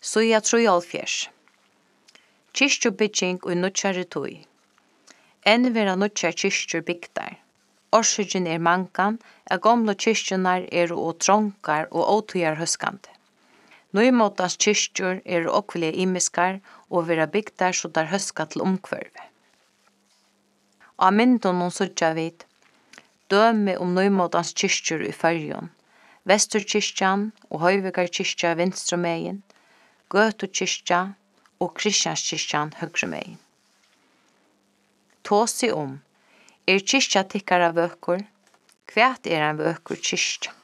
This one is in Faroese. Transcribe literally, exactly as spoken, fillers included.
Suja trojálvfjerðs. Kirkjubygging og nutjari tøy. Enn vera nutjar kirkjur bygdar. Orsøkin er mangan at gamla kirkjunar eru og trongar og ótøyar høskandi. Nøymotans kirkjur eru okvelige imiskar og vera bygdar så der høska til omkvørve. Av myndunum søgja vit dømi om nøymotans kirkjur i Føroyum. Vesturkirkjan og Høyvikarkirkja vinstrumegin, Gøtukirkja og Kristianskirkjan høgrumegin. Tåsi om, er kirkja tykkara vøkur? Hvat er ein vøkur kirkja?